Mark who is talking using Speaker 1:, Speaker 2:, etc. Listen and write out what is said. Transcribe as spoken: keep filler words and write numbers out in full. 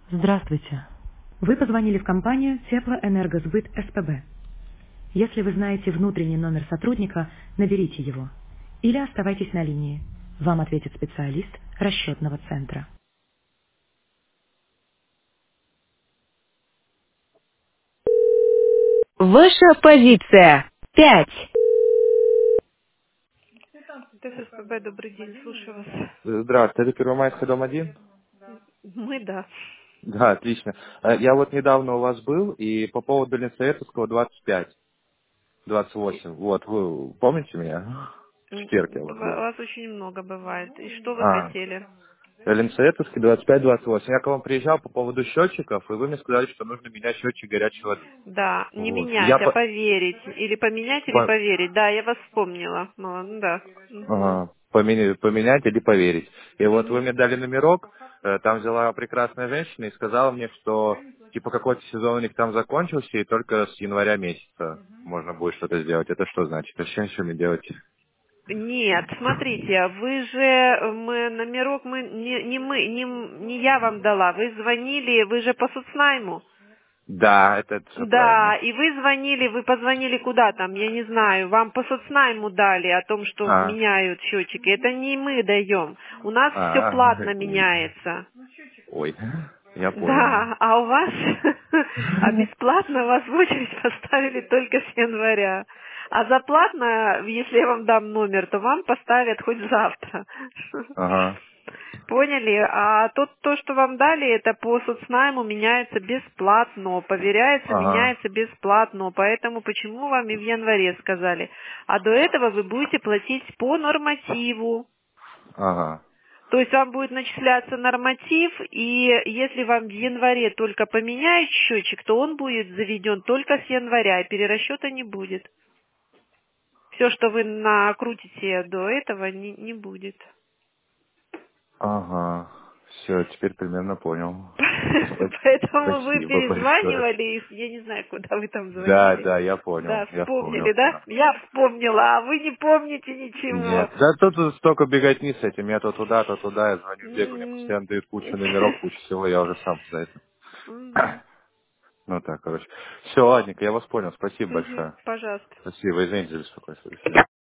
Speaker 1: Здравствуйте. Вы позвонили в компанию Теплоэнергосбыт СПБ. Если вы знаете внутренний номер сотрудника, наберите его. Или оставайтесь на линии. Вам ответит специалист расчетного центра. Ваша позиция. Пять. ТССПБ, добрый день, слушаю вас.
Speaker 2: Здравствуйте, это Первомайская, дом один?
Speaker 1: Мы, да.
Speaker 2: Да, отлично. Э, Я вот недавно у вас был, и по поводу Ленсоветовского двадцать пять, двадцать восемь, вот, вы помните меня? В
Speaker 1: М,
Speaker 2: четверг я у вас
Speaker 1: быва-
Speaker 2: был.
Speaker 1: Вас очень много бывает. И что вы
Speaker 2: А,
Speaker 1: хотели?
Speaker 2: Ленсоветовский двадцать пять, двадцать восемь. Я к вам приезжал по поводу счетчиков, и вы мне сказали, что нужно менять счетчик горячей воды.
Speaker 1: Да, не
Speaker 2: Вот. Я
Speaker 1: менять, а
Speaker 2: по...
Speaker 1: поверить. Или поменять, или
Speaker 2: по-
Speaker 1: поверить. Да, я вас вспомнила. Ну, ну да. Мгм.
Speaker 2: ага, поменя- поменять или поверить. И вот вы
Speaker 1: Мгм.
Speaker 2: мне дали номерок, э, там взяла прекрасная женщина и сказала мне, что типа какой-то сезон у них там закончился, и только с января месяца можно будет что-то сделать. Это что значит? А что еще мне делать?
Speaker 1: Нет, смотрите, вы же э, мы номерок мы не, не мы не, м- не я вам дала, вы звонили, вы же по соцнайму.
Speaker 2: Да, это все
Speaker 1: Да,
Speaker 2: правильно.
Speaker 1: и вы звонили, вы позвонили куда там, я не знаю, вам по соцнайму дали о том, что
Speaker 2: А,
Speaker 1: меняют счетчики. Это не мы даем. У нас все
Speaker 2: а,
Speaker 1: платно
Speaker 2: ой,
Speaker 1: меняется.
Speaker 2: ой, я понял.
Speaker 1: Да, а у вас, а бесплатно вас в очередь поставили только с января. А за платно, если я вам дам номер, то вам поставят хоть завтра.
Speaker 2: Ага,
Speaker 1: Поняли? А то, то, что вам дали, это по соцнайму меняется бесплатно, поверяется,
Speaker 2: ага,
Speaker 1: меняется бесплатно. Поэтому почему вам и в январе сказали? А до этого вы будете платить по нормативу.
Speaker 2: ага,
Speaker 1: То есть вам будет начисляться норматив, и если вам в январе только поменяют счетчик, то он будет заведен только с января, и перерасчета не будет. Все, что вы накрутите до этого, не, не будет.
Speaker 2: ага. Все, теперь примерно понял. Спа-
Speaker 1: Поэтому вы
Speaker 2: Спасибо большое.
Speaker 1: перезванивали, и я не знаю, куда вы там
Speaker 2: Да,
Speaker 1: звонили.
Speaker 2: да, я понял,
Speaker 1: Да,
Speaker 2: я вспомнил,
Speaker 1: вспомнили, да?
Speaker 2: да.
Speaker 1: Я вспомнила, а вы не помните ничего.
Speaker 2: Нет, да тут столько беготни с этим, я то туда, то туда, я звоню, бегаю, мне
Speaker 1: М.
Speaker 2: постоянно дают кучу номеров, кучу всего, я уже сам за это.
Speaker 1: Мгм.
Speaker 2: Ну так, короче. Все, ладненько, я вас понял, спасибо
Speaker 1: Мгм.
Speaker 2: большое.
Speaker 1: Пожалуйста.
Speaker 2: Спасибо, извините за беспокойство, до свидания.